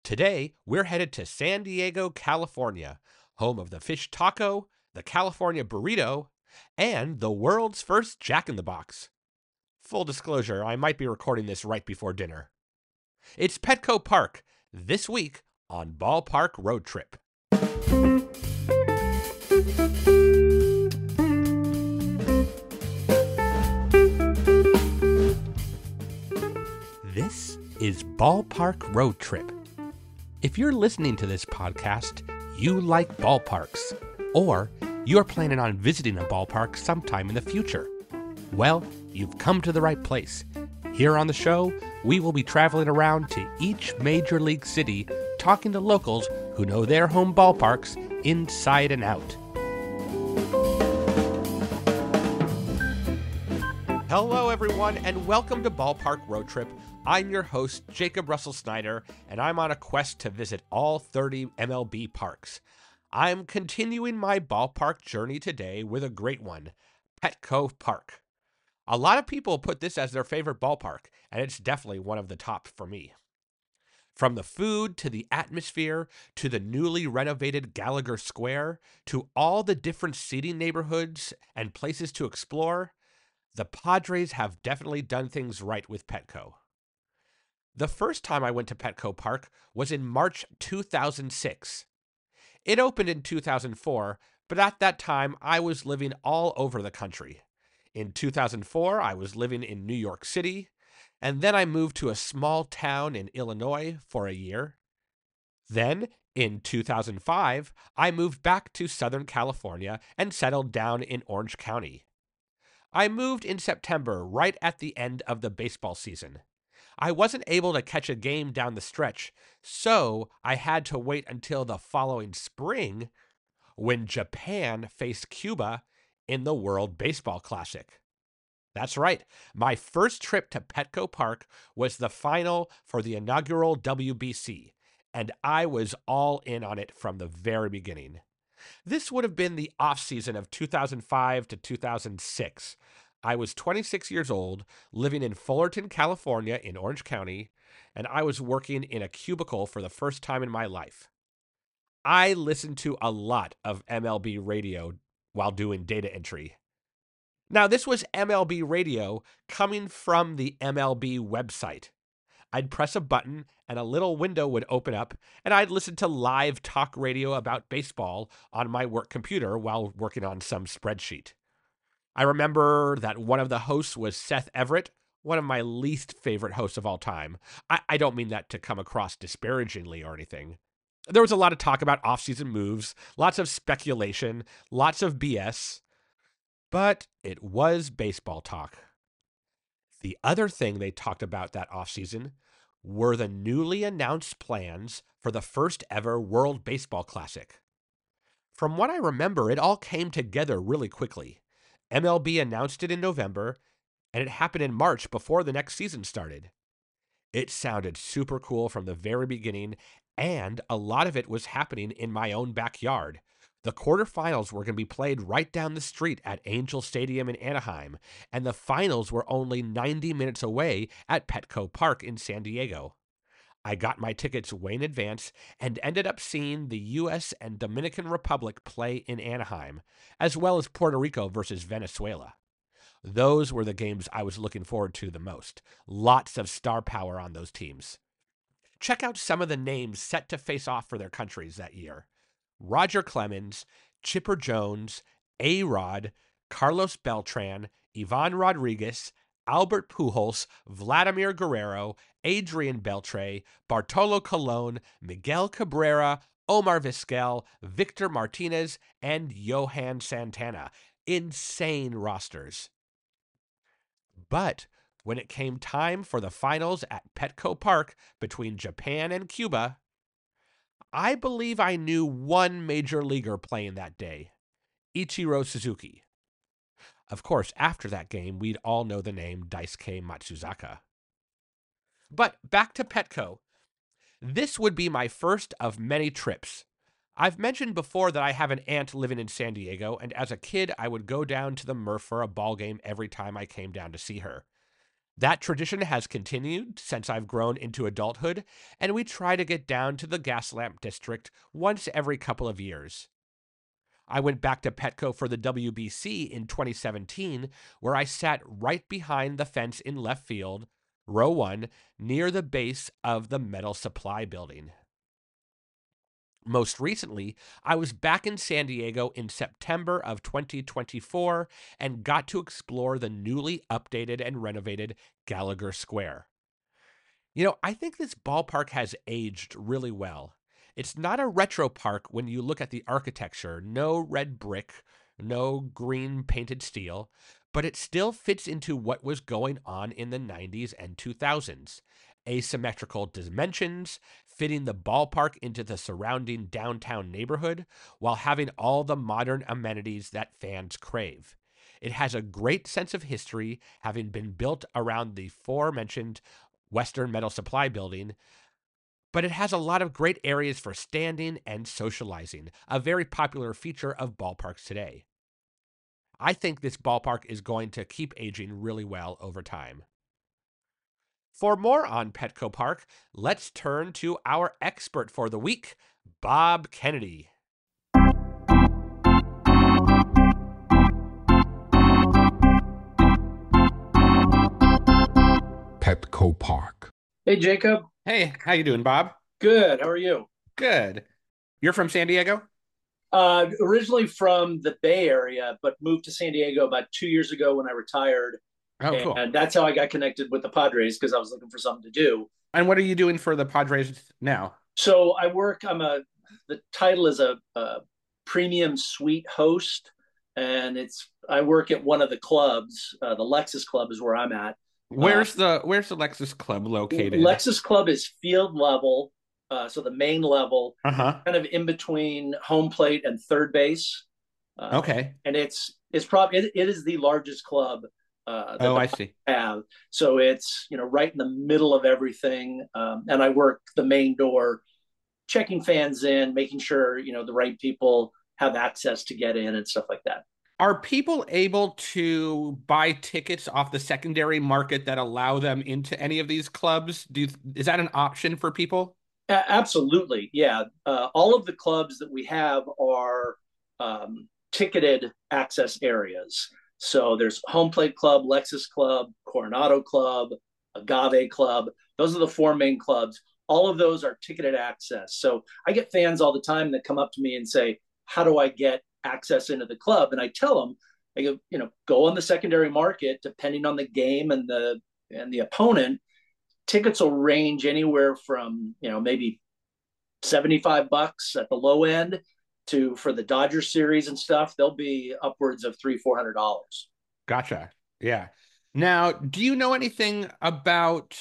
Today, we're headed to San Diego, California, home of the fish taco, the California burrito, and the world's first Jack in the Box. Full disclosure, I might be recording this right before dinner. It's Petco Park, this week on Ballpark Road Trip. This is Ballpark Road Trip. If you're listening to this podcast, you like ballparks, or you're planning on visiting a ballpark sometime in the future. Well, you've come to the right place. Here on the show, we will be traveling around to each major league city, talking to locals who know their home ballparks inside and out. Hello, everyone, and welcome to Ballpark Road Trip. I'm your host, Jacob Russell Snyder, and I'm on a quest to visit all 30 MLB parks. I'm continuing my ballpark journey today with a great one, Petco Park. A lot of people put this as their favorite ballpark, and it's definitely one of the top for me. From the food to the atmosphere to the newly renovated Gallagher Square to all the different seating neighborhoods and places to explore, the Padres have definitely done things right with Petco. The first time I went to Petco Park was in March 2006. It opened in 2004, but at that time I was living all over the country. In 2004, I was living in New York City, and then I moved to a small town in Illinois for a year. Then, in 2005, I moved back to Southern California and settled down in Orange County. I moved in September, right at the end of the baseball season. I wasn't able to catch a game down the stretch, so I had to wait until the following spring when Japan faced Cuba in the World Baseball Classic. That's right, my first trip to Petco Park was the final for the inaugural WBC, and I was all in on it from the very beginning. This would have been the off-season of 2005 to 2006. I was 26 years old, living in Fullerton, California in Orange County, and I was working in a cubicle for the first time in my life. I listened to a lot of MLB radio while doing data entry. Now, this was MLB radio coming from the MLB website. I'd press a button and a little window would open up, and I'd listen to live talk radio about baseball on my work computer while working on some spreadsheet. I remember that one of the hosts was Seth Everett, one of my least favorite hosts of all time. I don't mean that to come across disparagingly or anything. There was a lot of talk about off-season moves, lots of speculation, lots of BS, but it was baseball talk. The other thing they talked about that offseason were the newly announced plans for the first ever World Baseball Classic. From what I remember, it all came together really quickly. MLB announced it in November, and it happened in March before the next season started. It sounded super cool from the very beginning, and a lot of it was happening in my own backyard. The quarterfinals were going to be played right down the street at Angel Stadium in Anaheim, and the finals were only 90 minutes away at Petco Park in San Diego. I got my tickets way in advance and ended up seeing the U.S. and Dominican Republic play in Anaheim, as well as Puerto Rico versus Venezuela. Those were the games I was looking forward to the most. Lots of star power on those teams. Check out some of the names set to face off for their countries that year. Roger Clemens, Chipper Jones, A-Rod, Carlos Beltran, Ivan Rodriguez, Albert Pujols, Vladimir Guerrero, Adrian Beltre, Bartolo Colon, Miguel Cabrera, Omar Vizquel, Victor Martinez, and Johan Santana. Insane rosters. But when it came time for the finals at Petco Park between Japan and Cuba, I believe I knew one major leaguer playing that day, Ichiro Suzuki. Of course, after that game, we'd all know the name Daisuke Matsuzaka. But back to Petco. This would be my first of many trips. I've mentioned before that I have an aunt living in San Diego, and as a kid, I would go down to the Murph for a ball game every time I came down to see her. That tradition has continued since I've grown into adulthood, and we try to get down to the Gaslamp District once every couple of years. I went back to Petco for the WBC in 2017, where I sat right behind the fence in left field, row one, near the base of the Metal Supply Building. Most recently, I was back in San Diego in September of 2024 and got to explore the newly updated and renovated Gallagher Square. I think this ballpark has aged really well. It's not a retro park when you look at the architecture, no red brick, no green painted steel, but it still fits into what was going on in the 90s and 2000s. Asymmetrical dimensions, fitting the ballpark into the surrounding downtown neighborhood while having all the modern amenities that fans crave. It has a great sense of history, having been built around the aforementioned Western Metal Supply Building, but it has a lot of great areas for standing and socializing, a very popular feature of ballparks today. I think this ballpark is going to keep aging really well over time. For more on Petco Park, let's turn to our expert for the week, Bob Kennedy. Petco Park. Hey, Jacob. Hey, how you doing, Bob? Good. How are you? Good. You're from San Diego? Originally from the Bay Area, but moved to San Diego about 2 years ago when I retired. Oh, cool. And that's how I got connected with the Padres because I was looking for something to do. And what are you doing for the Padres now? So the title is a premium suite host. And I work at one of the clubs. The Lexus Club is where I'm at. Where's the Lexus Club located? Lexus Club is field level. So the main level, kind of in between home plate and third base. Okay. And it's probably it is the largest club that I see. have. So it's right in the middle of everything. And I work the main door, checking fans in, making sure the right people have access to get in and stuff like that. Are people able to buy tickets off the secondary market that allow them into any of these clubs? Is that an option for people? Absolutely, yeah. All of the clubs that we have are ticketed access areas. So there's Home Plate Club, Lexus Club, Coronado Club, Agave Club. Those are the four main clubs. All of those are ticketed access. So I get fans all the time that come up to me and say, how do I get access into the club? And I tell them, I go, go on the secondary market, depending on the game and the opponent. Tickets will range anywhere from, maybe $75 at the low end to, for the Dodger series and stuff, they'll be upwards of $300-400. Gotcha. Yeah. Now, do you know anything about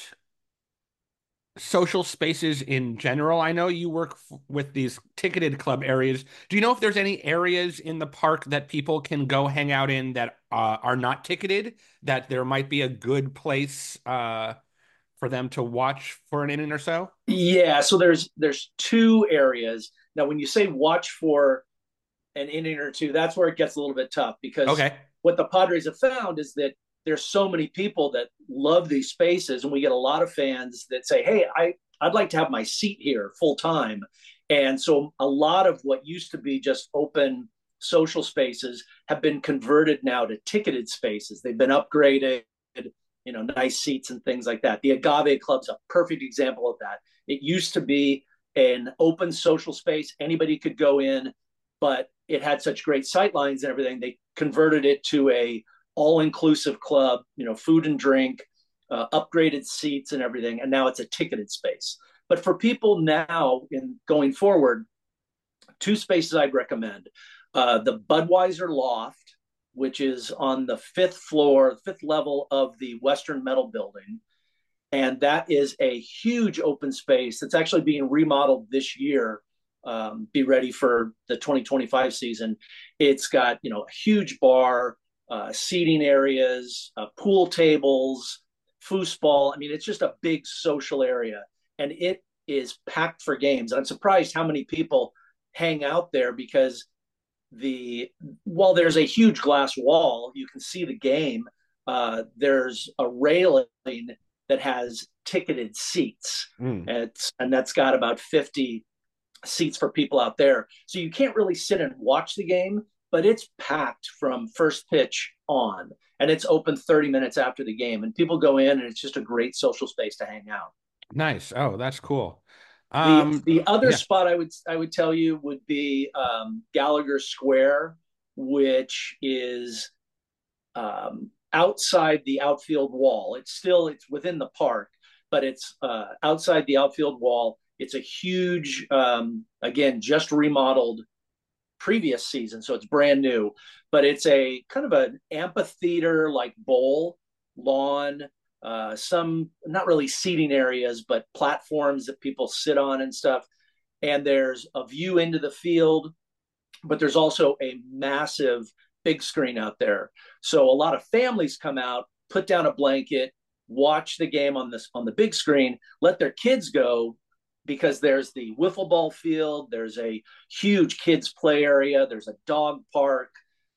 social spaces in general? I know you work with these ticketed club areas. Do you know if there's any areas in the park that people can go hang out in that are not ticketed, that there might be a good place for them to watch for an inning or so? Yeah, so there's two areas. Now, when you say watch for an inning or two, that's where it gets a little bit tough because Okay. what the Padres have found is that there's so many people that love these spaces, and we get a lot of fans that say, "Hey, I'd like to have my seat here full time." And so a lot of what used to be just open social spaces have been converted now to ticketed spaces. They've been upgraded, nice seats and things like that. The Agave Club's a perfect example of that. It used to be an open social space. Anybody could go in, but it had such great sight lines and everything. They converted it to a all-inclusive club, food and drink, upgraded seats and everything. And now it's a ticketed space. But for people now in going forward, two spaces I'd recommend. The Budweiser Loft, which is on the fifth floor, fifth level of the Western Metal Building. And that is a huge open space that's actually being remodeled this year. Be ready for the 2025 season. It's got, a huge bar, seating areas, pool tables, foosball. I mean, it's just a big social area, and it is packed for games. I'm surprised how many people hang out there because while there's a huge glass wall, you can see the game. there's a railing that has ticketed seats. Mm. And that's got about 50 seats for people out there. So you can't really sit and watch the game, but it's packed from first pitch on. And it's open 30 minutes after the game. And people go in, and it's just a great social space to hang out. Nice. Oh, that's cool. The other Yeah. spot I would tell you would be Gallagher Square, which is outside the outfield wall. It's within the park, but it's outside the outfield wall. It's a huge, again, just remodeled previous season, so it's brand new. But it's a kind of an amphitheater like bowl lawn. Some not really seating areas, but platforms that people sit on and stuff. And there's a view into the field, but there's also a massive big screen out there. So a lot of families come out, put down a blanket, watch the game on the big screen, let their kids go, because there's the wiffle ball field, there's a huge kids play area, there's a dog park.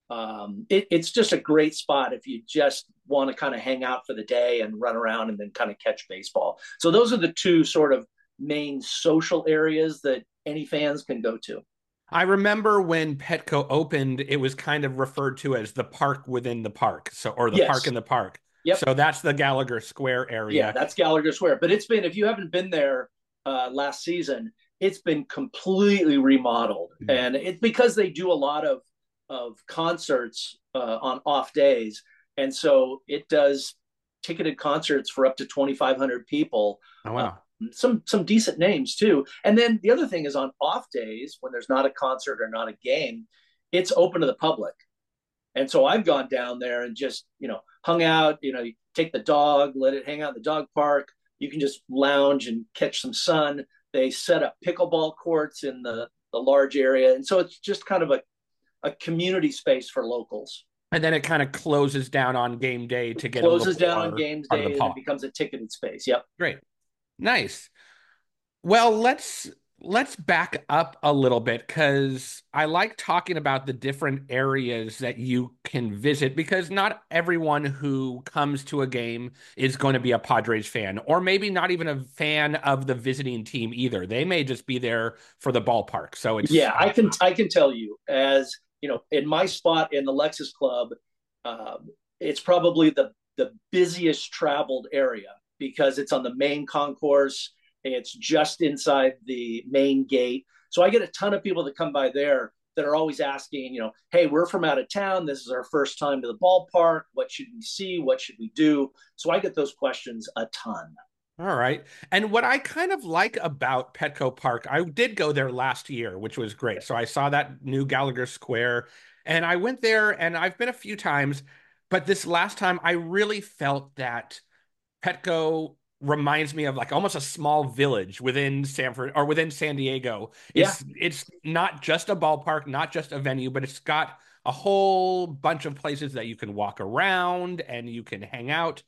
It's just a great spot if you just want to kind of hang out for the day and run around and then kind of catch baseball. So those are the two sort of main social areas that any fans can go to. I remember when Petco opened, it was kind of referred to as the park within the park, or the park Yes. in the park. Yep. So that's the Gallagher Square area. Yeah, that's Gallagher Square. But if you haven't been there last season, it's been completely remodeled. And it's because they do a lot of concerts on off days. And so it does ticketed concerts for up to 2,500 people. Oh, wow. Some decent names too. And then the other thing is, on off days when there's not a concert or not a game, it's open to the public. And so I've gone down there and just, hung out, you take the dog, let it hang out in the dog park. You can just lounge and catch some sun. They set up pickleball courts in the large area. And so it's just kind of a community space for locals. And then it kind of closes down on game day to get Closes a little down more on game part of day the and park. it becomes a ticketed space. Yep. Great. Nice. Well, let's back up a little bit, because I like talking about the different areas that you can visit, because not everyone who comes to a game is going to be a Padres fan, or maybe not even a fan of the visiting team either. They may just be there for the ballpark. So it's Yeah, I can tell you, as in my spot in the Lexus Club, it's probably the busiest traveled area because it's on the main concourse. It's just inside the main gate. So I get a ton of people that come by there that are always asking, hey, we're from out of town. This is our first time to the ballpark. What should we see? What should we do? So I get those questions a ton. all right. And what I kind of like about Petco Park, I did go there last year, which was great. So I saw that new Gallagher Square, and I went there, and I've been a few times, but this last time I really felt that Petco reminds me of like almost a small village within Sanford or within San Diego. Yeah. It's not just a ballpark, not just a venue, but it's got a whole bunch of places that you can walk around and you can hang out.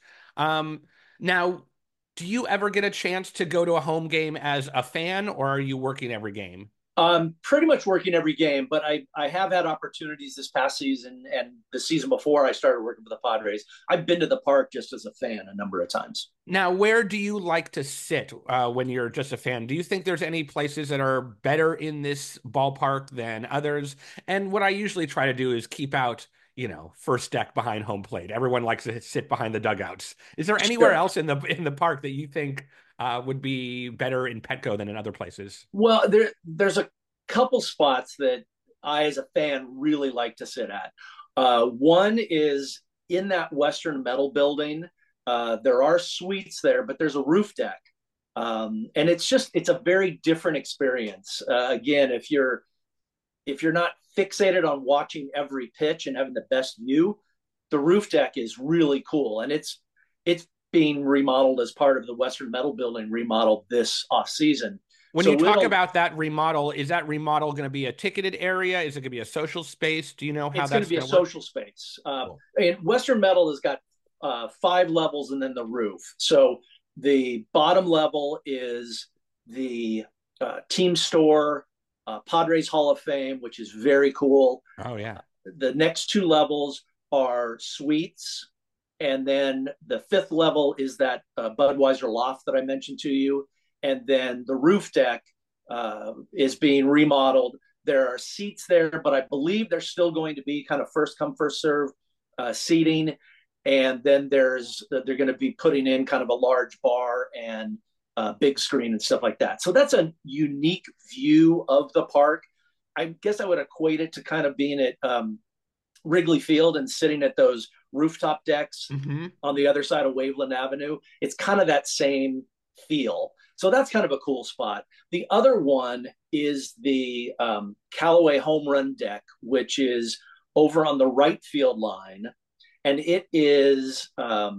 Now, do you ever get a chance to go to a home game as a fan, or are you working every game? Pretty much working every game, but I have had opportunities this past season and the season before I started working for the Padres. I've been to the park just as a fan a number of times. Now, where do you like to sit when you're just a fan? Do you think there's any places that are better in this ballpark than others? And what I usually try to do is keep out, first deck behind home plate. Everyone likes to sit behind the dugouts. Is there anywhere Sure. else in the park that you think would be better in Petco than in other places? Well, there's a couple spots that I, as a fan, really like to sit at. One is in that Western Metal building. There are suites there, but there's a roof deck, and it's a very different experience. Again, if you're not fixated on watching every pitch and having the best view, the roof deck is really cool, and it's being remodeled as part of the Western Metal building remodel this off season. When So you talk we'll about that remodel, is that remodel going to be a ticketed area? Is it going to be a social space? Do you know how It's going that's to be a going to work? social space. Cool. And Western Metal has got 5 levels and then the roof. So the bottom level is the team store, Padres Hall of Fame, which is very cool. Oh, yeah. The next 2 levels are suites, And then the fifth level is that Budweiser loft that I mentioned to you. And then the roof deck is being remodeled. There are seats there, but I believe there's still going to be kind of first come, first serve seating. And then they're going to be putting in kind of a large bar and big screen and stuff like that. So that's a unique view of the park. I guess I would equate it to kind of being at Wrigley Field and sitting at those rooftop decks Mm-hmm. on the other side of Waveland Avenue. It's kind of that same feel. So that's kind of a cool spot. The other one is the Callaway Home Run Deck, which is over on the right field line. And it is,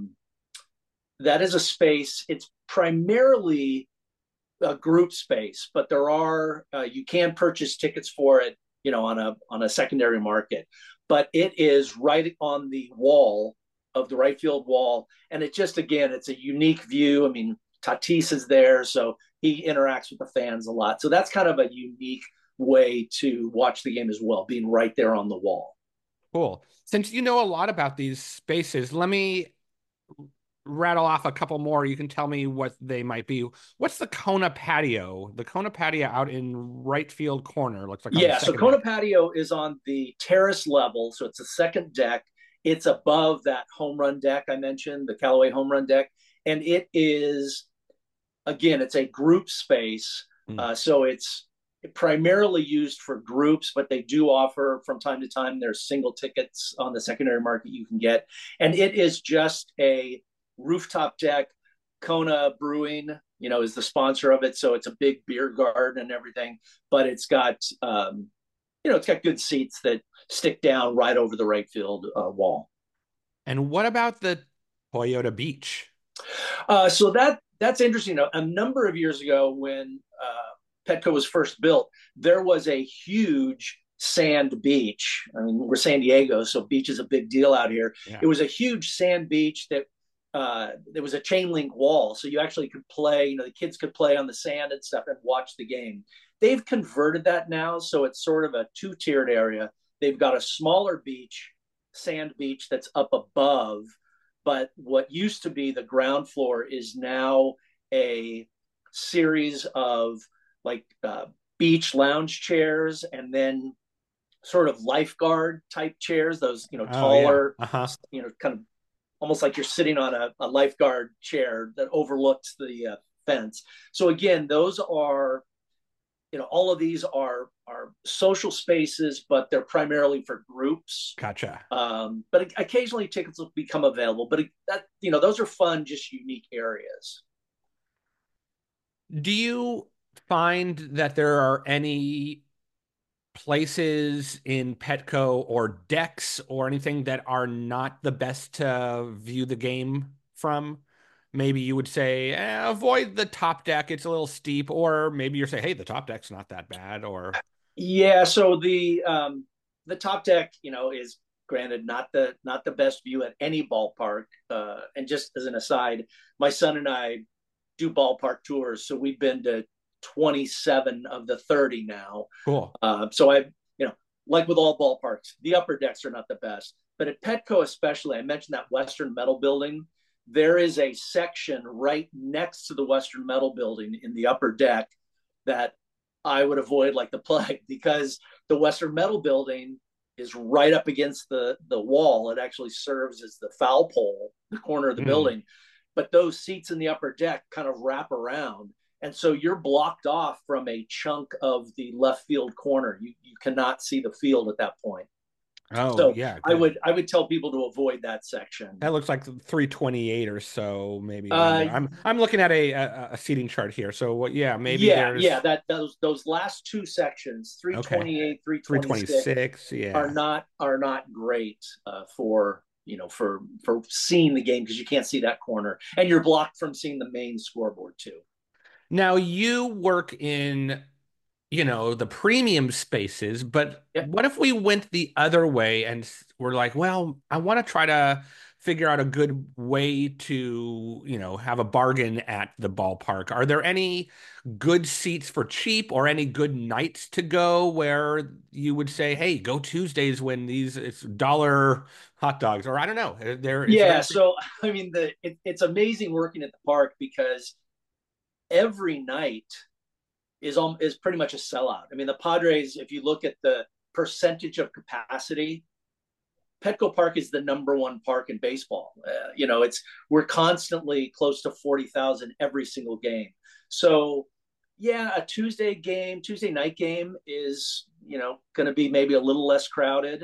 that is a space, it's primarily a group space, but there are, you can purchase tickets for it, on a secondary market. But it is right on the wall of the right field wall. And it just, again, it's a unique view. I mean, Tatis is there, so he interacts with the fans a lot. So that's kind of a unique way to watch the game as well, being right there on the wall. Cool. Since you know a lot about these spaces, let me rattle off a couple more. You can tell me what they might be. What's the Kona patio? The Kona patio out in right field corner looks like on the Yeah, so second Kona deck. Patio is on the terrace level, so it's a second deck. It's above that home run deck I mentioned, the Callaway home run deck, and it is, again, it's a group space. Mm. So it's primarily used for groups, but they do offer from time to time, there's single tickets on the secondary market you can get. And it is just a rooftop deck. Kona Brewing, is the sponsor of it. So it's a big beer garden and everything, but it's got good seats that stick down right over the right field wall. And what about the Toyota Beach? So that's interesting. A number of years ago, when Petco was first built, there was a huge sand beach. I mean, we're San Diego, so beach is a big deal out here. Yeah. It was a huge sand beach that there was a chain link wall, so you actually could play. The kids could play on the sand and stuff and watch the game. They've converted that now, so it's sort of a two-tiered area. They've got a smaller beach, sand beach that's up above, but what used to be the ground floor is now a series of like beach lounge chairs, and then sort of lifeguard type chairs, those Oh yeah. taller, Uh-huh. kind of almost like you're sitting on a lifeguard chair that overlooks the fence. So again, those are, all of these are social spaces, but they're primarily for groups. Gotcha. But occasionally tickets will become available. But those are fun, just unique areas. Do you find that there are any places in Petco or decks or anything that are not the best to view the game from? Maybe you would say, avoid the top deck, it's a little steep, or maybe you're saying, hey, the top deck's not that bad, or Yeah, so the top deck, is granted not the best view at any ballpark. And just as an aside, my son and I do ballpark tours, so we've been to 27 of the 30 now. cool. So like with all ballparks, the upper decks are not the best, but at Petco especially, I mentioned that Western Metal Building. There is a section right next to the Western Metal Building in the upper deck that I would avoid like the plague, because the Western Metal Building is right up against the wall. It actually serves as the foul pole, the corner of the Mm. building. But those seats in the upper deck kind of wrap around. And so you're blocked off from a chunk of the left field corner. You cannot see the field at that point. Oh, So yeah, I good. would I would tell people to avoid that section. That looks like 328 or so, maybe around Uh, there. I'm looking at a seating chart here. So what, yeah, maybe yeah, there's that those last two sections, okay. 328, 326, 326, yeah. are not great for for seeing the game, because you can't see that corner, and you're blocked from seeing the main scoreboard too. Now you work in, the premium spaces, but Yeah. what if we went the other way and we're like, well, I want to try to figure out a good way to, have a bargain at the ballpark. Are there any good seats for cheap or any good nights to go where you would say, hey, go Tuesdays when it's dollar hot dogs, or I don't know. Is there Yeah, anything? so I mean, it's amazing working at the park because every night is pretty much a sellout. I mean, the Padres, if you look at the percentage of capacity, Petco Park is the number one park in baseball. It's we're constantly close to 40,000 every single game. So, yeah, a Tuesday night game is going to be maybe a little less crowded.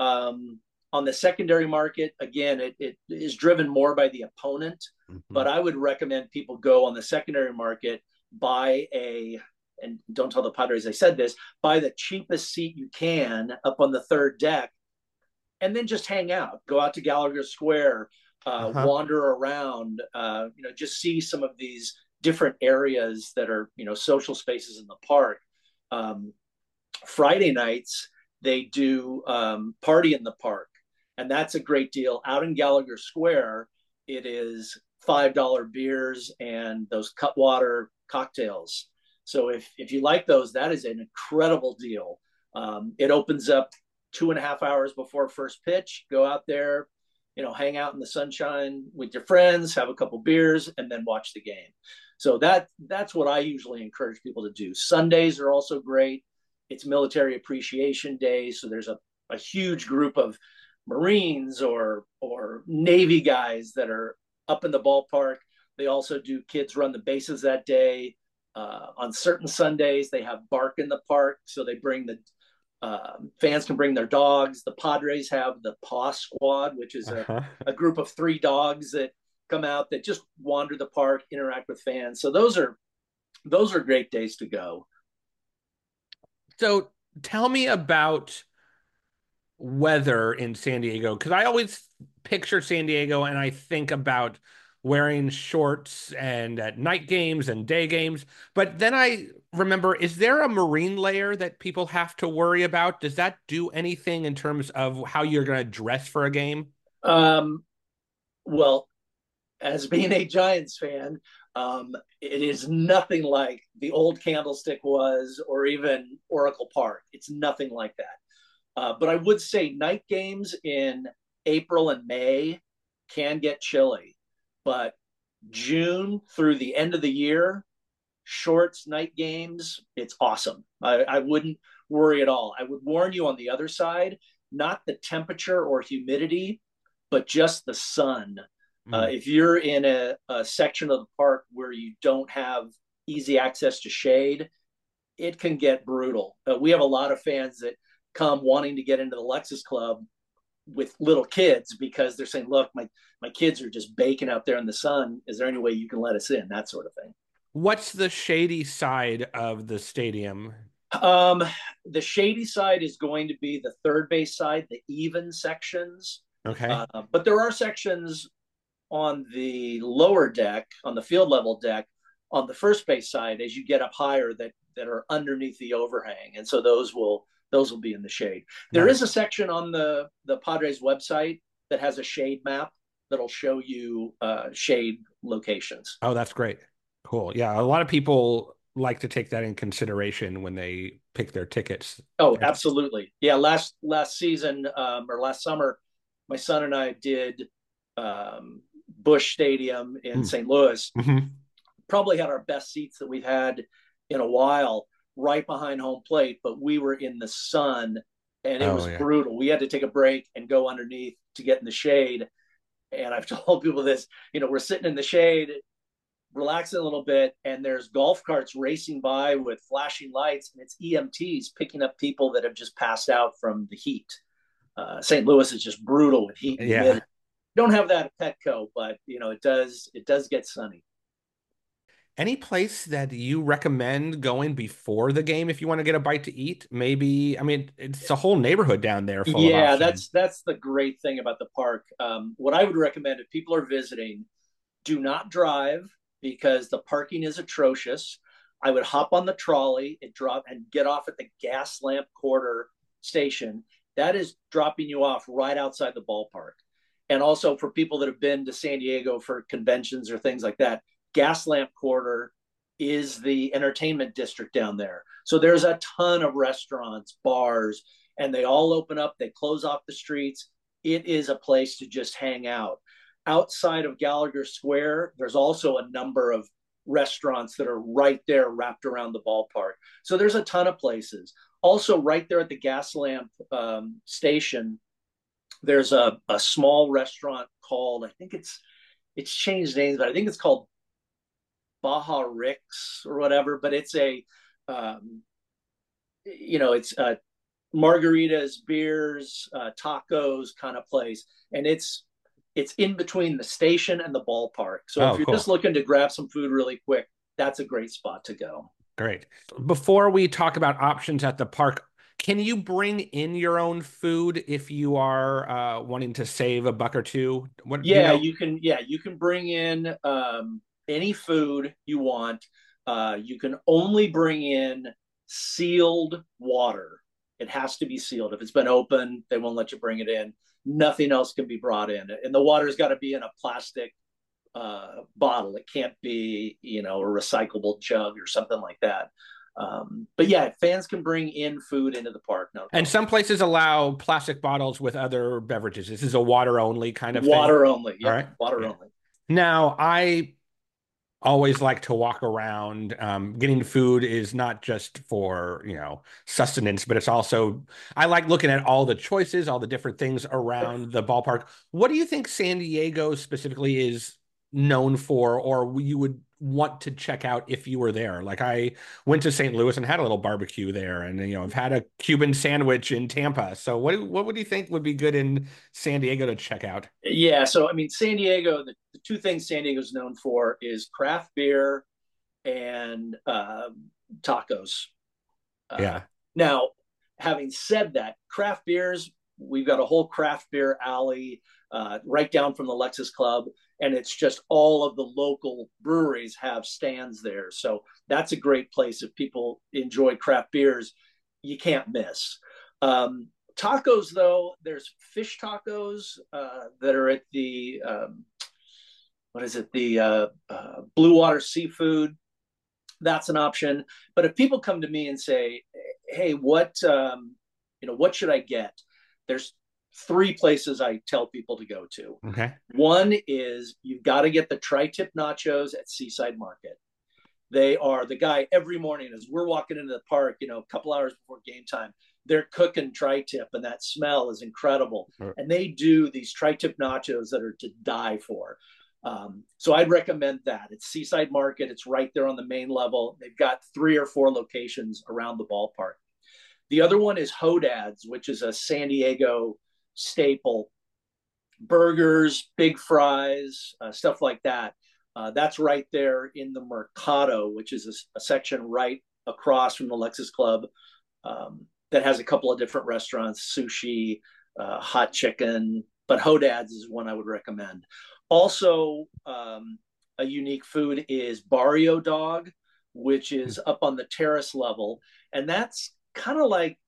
On the secondary market, again, it is driven more by the opponent, but Mhm. I would recommend people go on the secondary market, buy a, and don't tell the Padres I said this, buy the cheapest seat you can up on the third deck, and then just hang out. Go out to Gallagher Square, Uh-huh. wander around, just see some of these different areas that are, social spaces in the park. Um, Friday nights, they do party in the park, and that's a great deal. Out in Gallagher Square, it is $5 beers and those Cutwater cocktails. So if you like those, that is an incredible deal. It opens up 2.5 hours before first pitch. Go out there, hang out in the sunshine with your friends, have a couple beers, and then watch the game. So that's what I usually encourage people to do. Sundays are also great. It's Military Appreciation Day, so there's a huge group of Marines or Navy guys that are up in the ballpark. They also do Kids Run the Bases that day. On certain Sundays, they have Bark in the Park, so they bring the fans can bring their dogs. The Padres have the Paw Squad, which is Uh-huh. a group of 3 dogs that come out that just wander the park, interact with fans. So those are great days to go. So tell me about weather in San Diego, because I always picture San Diego and I think about wearing shorts and at night games and day games. But then I remember, is there a marine layer that people have to worry about? Does that do anything in terms of how you're going to dress for a game? Um, well, as being a Giants fan, it is nothing like the old Candlestick was, or even Oracle Park. It's nothing like that. But I would say night games in April and May can get chilly, but June through the end of the year, shorts, night games, it's awesome. I wouldn't worry at all. I would warn you on the other side, not the temperature or humidity, but just the sun. Mm. If you're in a section of the park where you don't have easy access to shade, it can get brutal. We have a lot of fans that come wanting to get into the Lexus Club with little kids because they're saying, "Look, my kids are just baking out there in the sun. Is there any way you can let us in?" That sort of thing. What's the shady side of the stadium? Um, the shady side is going to be the third base side, the even sections. Okay. But there are sections on the lower deck, on the field level deck, on the first base side as you get up higher that are underneath the overhang, and so those will be in the shade. There is Nice. a section on the Padres website that has a shade map that'll show you shade locations. Oh, that's great. Cool. Yeah, a lot of people like to take that in consideration when they pick their tickets. Oh, absolutely. Yeah, last season or last summer, my son and I did Bush Stadium in Mm. St. Louis. Hmm. Probably had our best seats that we've had in a while, right behind home plate. But we were in the sun, and it Oh, was yeah. brutal. We had to take a break and go underneath to get in the shade. And I've told people this. We're sitting in the shade, relaxing a little bit, and there's golf carts racing by with flashing lights, and it's EMTs picking up people that have just passed out from the heat. St. Louis is just brutal with heat and Yeah. humidity. Don't have that at Petco, but it does get sunny. Any place that you recommend going before the game if you want to get a bite to eat? Maybe, I mean, it's a whole neighborhood down there full of Yeah, options. that's the great thing about the park. What I would recommend if people are visiting, do not drive because the parking is atrocious. I would hop on the trolley and drop and get off at the Gas Lamp Quarter station. That is dropping you off right outside the ballpark. And also for people that have been to San Diego for conventions or things like that, Gaslamp Quarter is the entertainment district down there. So there's a ton of restaurants, bars, and they all open up. They close off the streets. It is a place to just hang out. Outside of Gallagher Square, there's also a number of restaurants that are right there wrapped around the ballpark. So there's a ton of places. Also, right there at the Gaslamp station, there's a small restaurant called, I think it's changed names, but I think it's called Baja Ricks or whatever. But it's um, it's margaritas, beers, tacos kind of place, and it's in between the station and the ballpark. So if you're just looking to grab some food really quick, that's a great spot to go. Great. Before we talk about options at the park, can you bring in your own food if you are wanting to save a buck or two? What do you Yeah, know? you can. Yeah, you can bring in any food you want. You can only bring in sealed water. It has to be sealed. If it's been open, they won't let you bring it in. Nothing else can be brought in, and the water's got to be in a plastic bottle. It can't be, a recyclable jug or something like that. But yeah, fans can bring in food into the park. No And problem. some places allow plastic bottles with other beverages. This is a water only kind of thing. Water only. All Yep, right. water Yeah. only. Now, I always like to walk around. Getting food is not just for, sustenance, but it's also, I like looking at all the choices, all the different things around the ballpark. What do you think San Diego specifically is known for, or you would want to check out if you were there? Like I went to St. Louis and had a little barbecue there, and I've had a Cuban sandwich in Tampa. So what would you think would be good in San Diego to check out? Yeah, so I mean, San Diego, the two things San Diego's known for is craft beer and tacos. Uh, Yeah. Now, having said that, craft beers, we've got a whole craft beer alley right down from the Lexus Club, and it's just all of the local breweries have stands there. So that's a great place if people enjoy craft beers. You can't miss. Tacos, though, there's fish tacos that are at the what is it? The Blue Water Seafood. That's an option. But if people come to me and say, "Hey, what should I get?" There's three places I tell people to go to. Okay. One is you've got to get the tri-tip nachos at Seaside Market. They are the guy every morning as we're walking into the park, a couple hours before game time. They're cooking tri-tip, and that smell is incredible. And they do these tri-tip nachos that are to die for. So I'd recommend that. It's Seaside Market. It's right there on the main level. They've got 3 or 4 locations around the ballpark. The other one is Hodad's, which is a San Diego staple. Burgers, big fries, stuff like that. That's right there in the Mercado, which is a section right across from the Lexus Club that has a couple of different restaurants, sushi, hot chicken. But Hodad's is one I would recommend. Also, a unique food is Barrio Dog, which is up on the terrace level. And that's kind of like,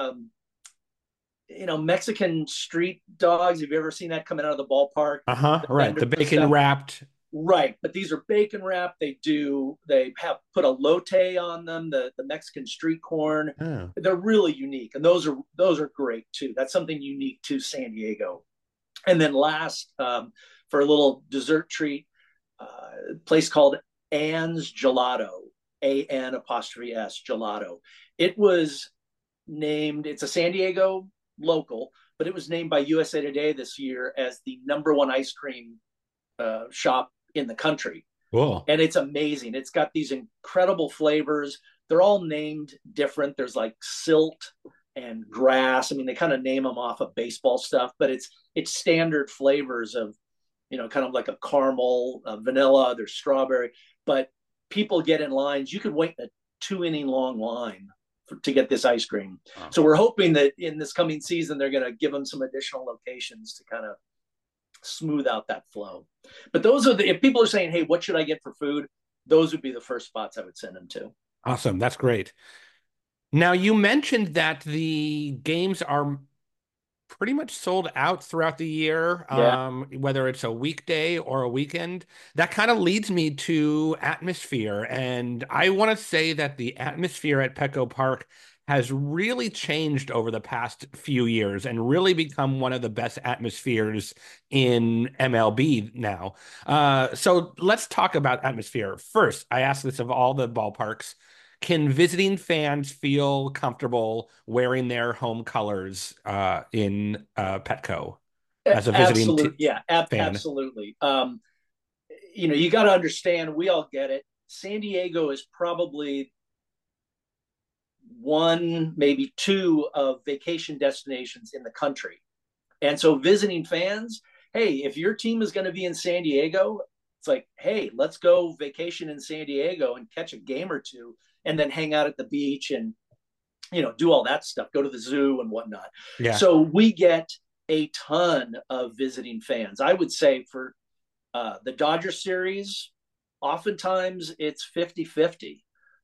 Mexican street dogs. Have you ever seen that coming out of the ballpark? Uh-huh. The Right. vendors The and bacon stuff. wrapped. Right, but these are bacon wrapped. They have put a lote on them, the Mexican street corn. Oh. They're really unique, and those are great too. That's something unique to San Diego. And then last, for a little dessert treat, a place called Ann's Gelato, A N apostrophe S Gelato. It was named. It's a San Diego local, but it was named by USA Today this year as the #1 ice cream shop in the country. Cool. And it's amazing. It's got these incredible flavors. They're all named different. There's like silt and grass. I mean, they kind of name them off of baseball stuff, but it's standard flavors of, kind of like a caramel, vanilla, there's strawberry, but people get in lines. You could wait in a 2 inning long line to get this ice cream. Wow. So we're hoping that in this coming season, they're going to give them some additional locations to kind of smooth out that flow. But those are if people are saying, "Hey, what should I get for food?" Those would be the first spots I would send them to. Awesome. That's great. Now, you mentioned that the games are pretty much sold out throughout the year, Yeah. whether it's a weekday or a weekend. That kind of leads me to atmosphere. And I want to say that the atmosphere at Petco Park has really changed over the past few years and really become one of the best atmospheres in MLB now. So let's talk about atmosphere. First, I asked this of all the ballparks. Can visiting fans feel comfortable wearing their home colors in Petco as a visiting Absolutely. Yeah, fan? absolutely. You got to understand, we all get it. San Diego is probably one, maybe two of vacation destinations in the country. And so visiting fans, hey, if your team is going to be in San Diego, it's like, hey, let's go vacation in San Diego and catch a game or two and then hang out at the beach and, do all that stuff, go to the zoo and whatnot. Yeah. So we get a ton of visiting fans. I would say for the Dodger series, oftentimes it's 50-50.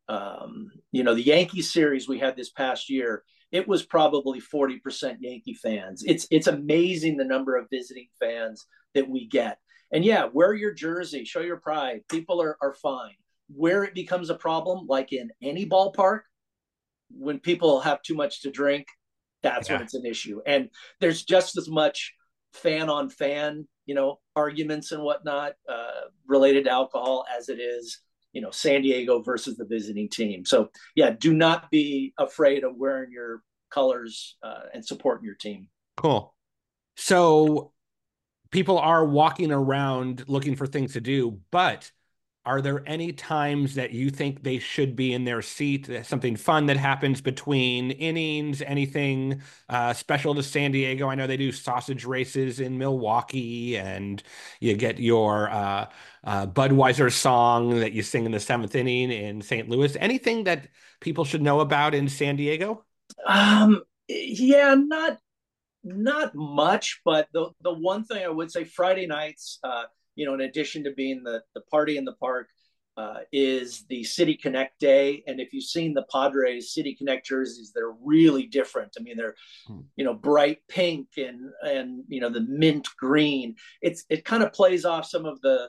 The Yankee series we had this past year, it was probably 40% Yankee fans. It's amazing the number of visiting fans that we get. And yeah, wear your jersey, show your pride. People are fine. Where it becomes a problem, like in any ballpark, when people have too much to drink, that's when Yeah. it's an issue. And there's just as much fan on fan, arguments and whatnot related to alcohol as it is, San Diego versus the visiting team. So yeah, do not be afraid of wearing your colors and supporting your team. Cool. So people are walking around looking for things to do, but are there any times that you think they should be in their seat? Something fun that happens between innings? Anything special to San Diego? I know they do sausage races in Milwaukee, and you get your Budweiser song that you sing in the seventh inning in St. Louis. Anything that people should know about in San Diego? Yeah, not much, but the one thing I would say, Friday nights, in addition to being the party in the park, is the City Connect Day. And if you've seen the Padres City Connect jerseys, they're really different. I mean, they're bright pink and the mint green. It kind of plays off some of the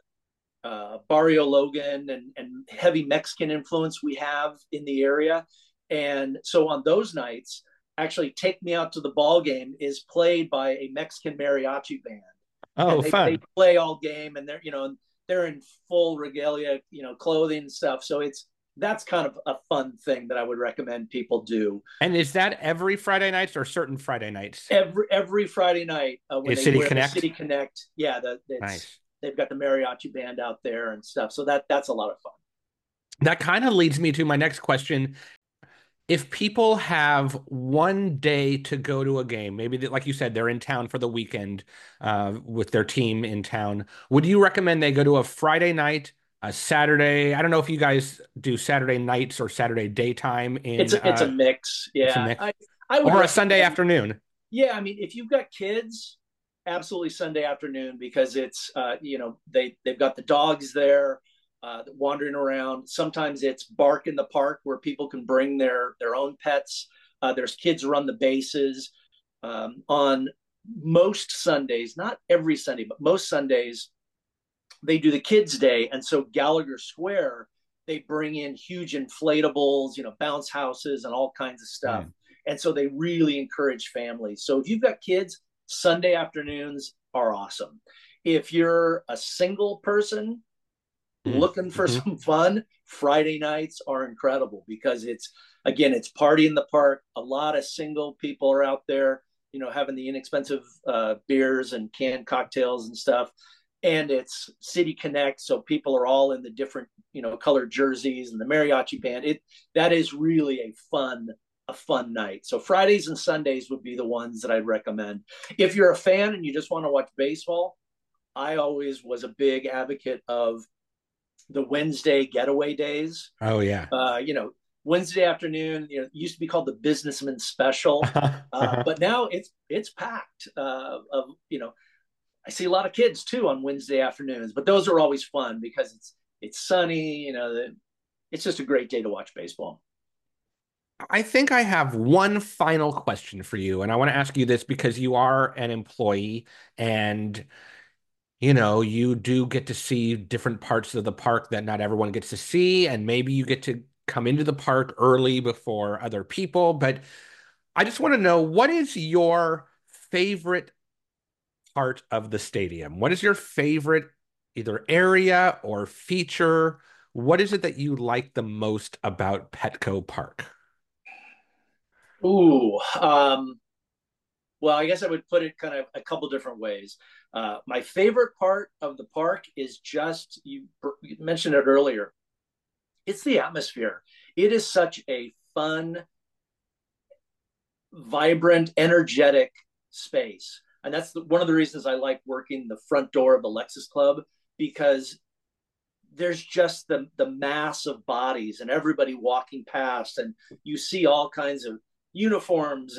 Barrio Logan and heavy Mexican influence we have in the area. And so on those nights, actually Take Me Out to the Ball Game is played by a Mexican mariachi band. Oh, And they fun. play all game and they're in full regalia, clothing and stuff. So that's kind of a fun thing that I would recommend people do. And is that every Friday nights or certain Friday nights? Every Friday night when Is they City wear the Connect? City Connect, yeah, Nice. they've got the mariachi band out there and stuff. So that's a lot of fun. That kind of leads me to my next question. If people have one day to go to a game, maybe like you said, they're in town for the weekend with their team in town, would you recommend they go to a Friday night, a Saturday? I don't know if you guys do Saturday nights or Saturday daytime It's in a mix. it's a Yeah, mix, I would or a Sunday recommend. afternoon. Yeah, I mean, if you've got kids, absolutely Sunday afternoon because it's they've got the dogs there wandering around. Sometimes it's Bark in the Park where people can bring their own pets. There's kids run the bases on most Sundays, not every Sunday, but most Sundays they do the kids day, and so Gallagher Square they bring in huge inflatables, bounce houses and all kinds of stuff. Mm. And so they really encourage families. So if you've got kids, Sunday afternoons are awesome. If you're a single person looking for Mm-hmm. some fun, Friday nights are incredible because it's party in the park. A lot of single people are out there, having the inexpensive beers and canned cocktails and stuff. And it's City Connect, so people are all in the different, colored jerseys and the mariachi band. That is really a fun night. So Fridays and Sundays would be the ones that I'd recommend. If you're a fan and you just want to watch baseball, I always was a big advocate of the Wednesday getaway days. Oh yeah. Wednesday afternoon, used to be called the Businessman Special, but now it's packed. I see a lot of kids too on Wednesday afternoons, but those are always fun because it's sunny. It's just a great day to watch baseball. I think I have one final question for you, and I want to ask you this because you are an employee and you do get to see different parts of the park that not everyone gets to see, and maybe you get to come into the park early before other people. But I just want to know, what is your favorite part of the stadium? What is your favorite either area or feature? What is it that you like the most about Petco Park? Ooh, well, I guess I would put it kind of a couple different ways. My favorite part of the park is just you mentioned it earlier. It's the atmosphere. It is such a fun, vibrant, energetic space, and that's one of the reasons I like working the front door of the Lexus Club, because there's just the mass of bodies and everybody walking past, and you see all kinds of uniforms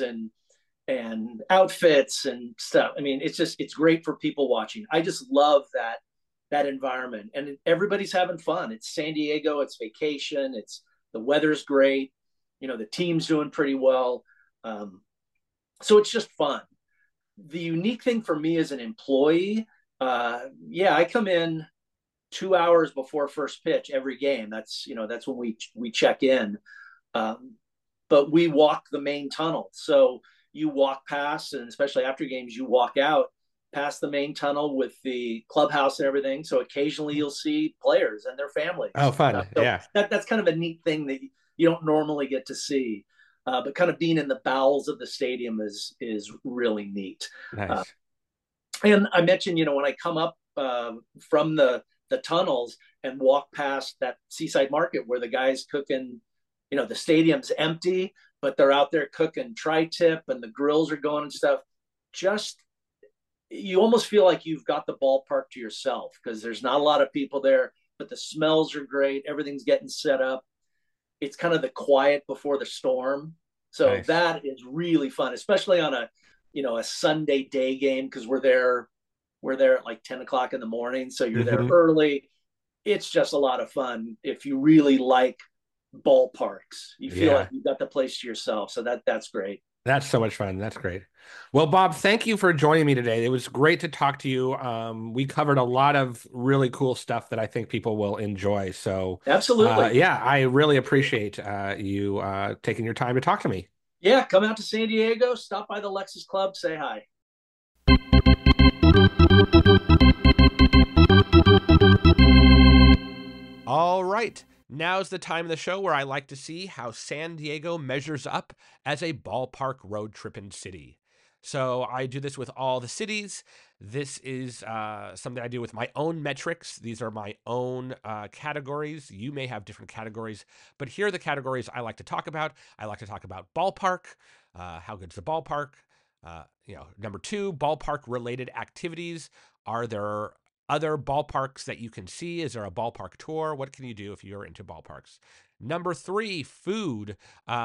and outfits and stuff. I mean, it's great for people watching. I just love that environment, and everybody's having fun. It's San Diego, it's vacation, it's the weather's great, the team's doing pretty well. Um, so it's just fun. The unique thing for me as an employee, yeah, I come in 2 hours before first pitch every game. That's when we check in. Um, but we walk the main tunnel. So you walk past, and especially after games, you walk out past the main tunnel with the clubhouse and everything. So occasionally you'll see players and their Oh, families. fun. So Yeah. that's kind of a neat thing that you don't normally get to see. But kind of being in the bowels of the stadium is really neat. Uh, Nice. and I mentioned, when I come up from the tunnels and walk past that Seaside Market where the guys cooking, the stadium's empty, but they're out there cooking tri-tip and the grills are going and stuff. Just you almost feel like you've got the ballpark to yourself because there's not a lot of people there, but the smells are great. Everything's getting set up. It's kind of the quiet before the storm. So Nice. that is really fun, especially on a Sunday day game, because we're there at like 10 o'clock in the morning. So you're there Hmm. early. It's just a lot of fun if you really like ballparks. You feel like Yeah. you've got the place to yourself. So that's great. That's so much fun. That's great. Well, Bob, thank you for joining me today. It was great to talk to you. We covered a lot of really cool stuff that I think people will enjoy. So, Absolutely. yeah, I really appreciate you taking your time to talk to me. Yeah, come out to San Diego, stop by the Lexus Club, say hi. All right. Now's the time of the show where I like to see how San Diego measures up as a ballpark road tripping city. So I do this with all the cities. This is something I do with my own metrics. These are my own categories. You may have different categories, but here are the categories I like to talk about. I like to talk about ballpark. How good's the ballpark? Number two, ballpark related activities. Are there other ballparks that you can see? Is there a ballpark tour? What can you do if you're into ballparks? Number three, food.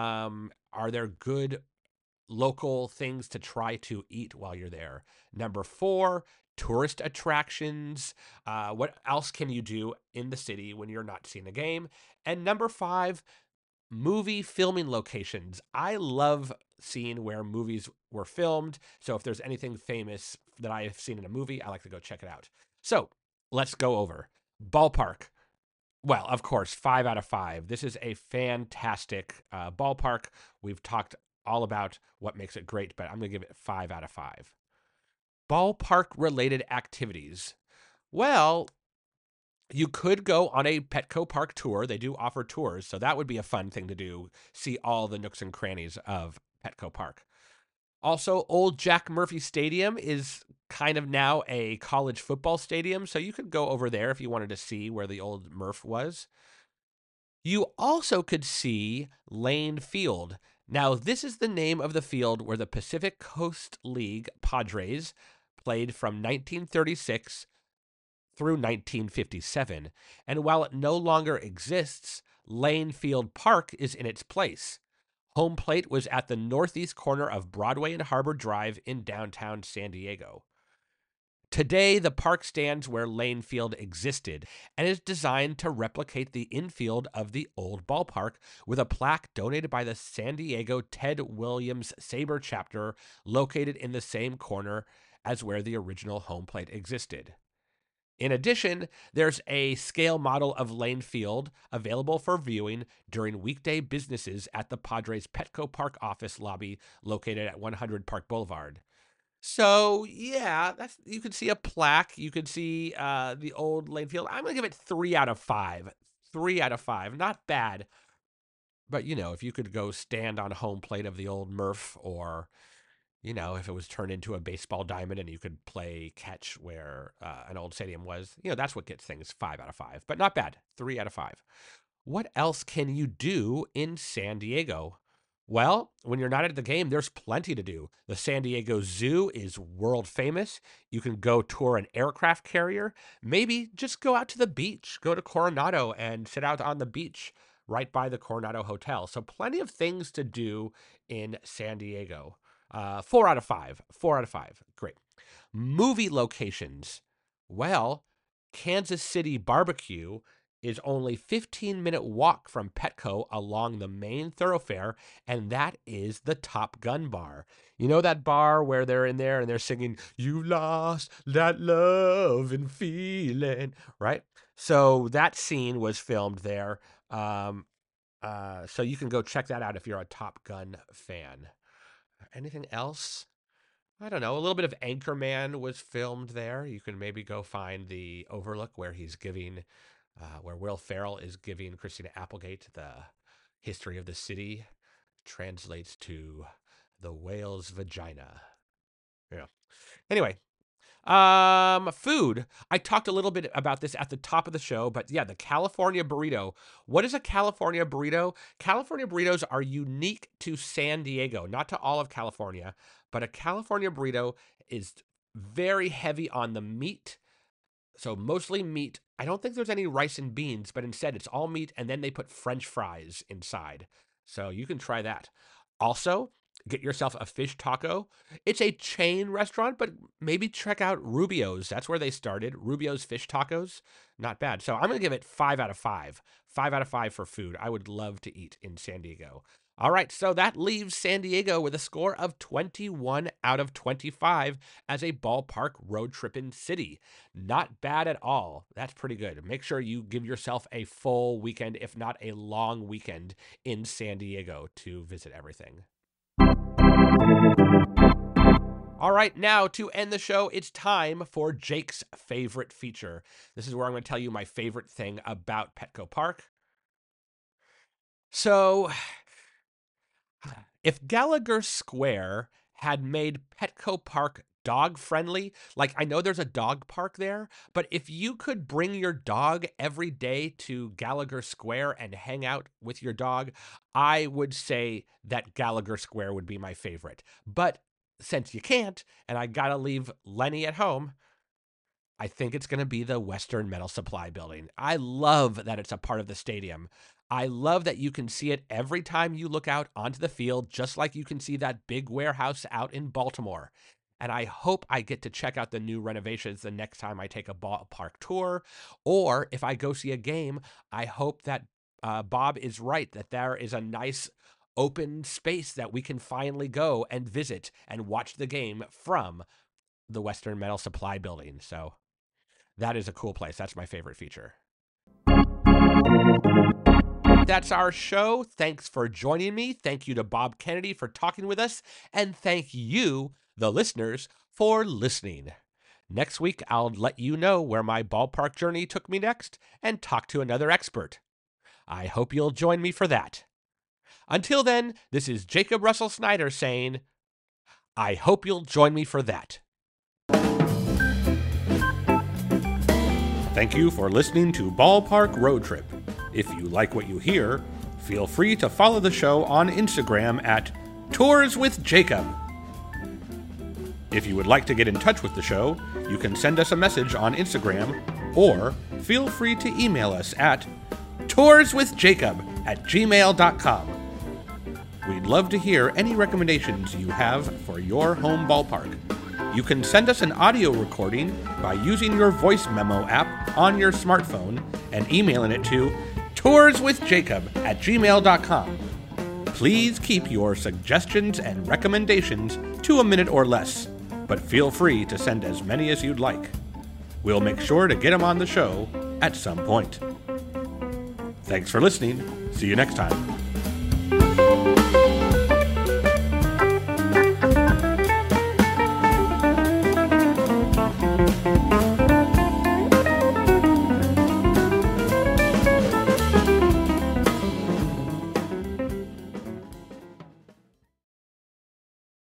Are there good local things to try to eat while you're there? Number four, tourist attractions. What else can you do in the city when you're not seeing a game? And number five, movie filming locations. I love seeing where movies were filmed. So if there's anything famous that I have seen in a movie, I like to go check it out. So let's go over ballpark. Well, of course, 5 out of 5. This is a fantastic ballpark. We've talked all about what makes it great, but I'm going to give it 5 out of 5. Ballpark related activities. Well, you could go on a Petco Park tour. They do offer tours, so that would be a fun thing to do. See all the nooks and crannies of Petco Park. Also, Old Jack Murphy Stadium is kind of now a college football stadium, so you could go over there if you wanted to see where the old Murph was. You also could see Lane Field. Now, this is the name of the field where the Pacific Coast League Padres played from 1936 through 1957, and while it no longer exists, Lane Field Park is in its place. Home plate was at the northeast corner of Broadway and Harbor Drive in downtown San Diego. Today, the park stands where Lane Field existed and is designed to replicate the infield of the old ballpark with a plaque donated by the San Diego Ted Williams Sabre chapter located in the same corner as where the original home plate existed. In addition, there's a scale model of Lane Field available for viewing during weekday businesses at the Padres Petco Park office lobby located at 100 Park Boulevard. So, yeah, you could see a plaque. You could see the old Lane Field. I'm going to give it 3 out of 5. 3 out of 5. Not bad. But, if you could go stand on home plate of the old Murph, or, if it was turned into a baseball diamond and you could play catch where an old stadium was, that's what gets things 5 out of 5. But not bad. 3 out of 5. What else can you do in San Diego? Well, when you're not at the game, there's plenty to do. The San Diego Zoo is world famous. You can go tour an aircraft carrier. Maybe just go out to the beach. Go to Coronado and sit out on the beach right by the Coronado Hotel. So plenty of things to do in San Diego. 4 out of 5. 4 out of 5. Great. Movie locations. Well, Kansas City Barbecue is only 15-minute walk from Petco along the main thoroughfare, and that is the Top Gun bar. You know that bar where they're in there and they're singing, "You lost that love and feeling," right? So that scene was filmed there. So you can go check that out if you're a Top Gun fan. Anything else? I don't know. A little bit of Anchorman was filmed there. You can maybe go find the overlook where he's giving... where Will Ferrell is giving Christina Applegate the history of the city. Translates to the whale's vagina. Yeah. Anyway, food. I talked a little bit about this at the top of the show, but yeah, the California burrito. What is a California burrito? California burritos are unique to San Diego, not to all of California, but a California burrito is very heavy on the meat. So mostly meat. I don't think there's any rice and beans, but instead it's all meat, and then they put French fries inside. So you can try that. Also, get yourself a fish taco. It's a chain restaurant, but maybe check out Rubio's. That's where they started. Rubio's Fish Tacos. Not bad. So I'm going to give it 5 out of 5. 5 out of 5 for food. I would love to eat in San Diego. All right, so that leaves San Diego with a score of 21 out of 25 as a ballpark road tripping city. Not bad at all. That's pretty good. Make sure you give yourself a full weekend, if not a long weekend, in San Diego to visit everything. All right, now to end the show, it's time for Jake's favorite feature. This is where I'm going to tell you my favorite thing about Petco Park. So... if Gallagher Square had made Petco Park dog-friendly, like I know there's a dog park there, but if you could bring your dog every day to Gallagher Square and hang out with your dog, I would say that Gallagher Square would be my favorite. But since you can't, and I gotta leave Lenny at home, I think it's going to be the Western Metal Supply Building. I love that it's a part of the stadium. I love that you can see it every time you look out onto the field, just like you can see that big warehouse out in Baltimore. And I hope I get to check out the new renovations the next time I take a ballpark tour. Or if I go see a game, I hope that Bob is right, that there is a nice open space that we can finally go and visit and watch the game from the Western Metal Supply Building. So that is a cool place. That's my favorite feature. That's our show. Thanks for joining me. Thank you to Bob Kennedy for talking with us. And thank you, the listeners, for listening. Next week, I'll let you know where my ballpark journey took me next and talk to another expert. I hope you'll join me for that. Until then, this is Jacob Russell Snyder saying, I hope you'll join me for that. Thank you for listening to Ballpark Road Trip. If you like what you hear, feel free to follow the show on Instagram at Tours with Jacob. If you would like to get in touch with the show, you can send us a message on Instagram, or feel free to email us at tourswithjacob@gmail.com. We'd love to hear any recommendations you have for your home ballpark. You can send us an audio recording by using your voice memo app on your smartphone and emailing it to tourswithjacob@gmail.com. Please keep your suggestions and recommendations to a minute or less, but feel free to send as many as you'd like. We'll make sure to get them on the show at some point. Thanks for listening. See you next time.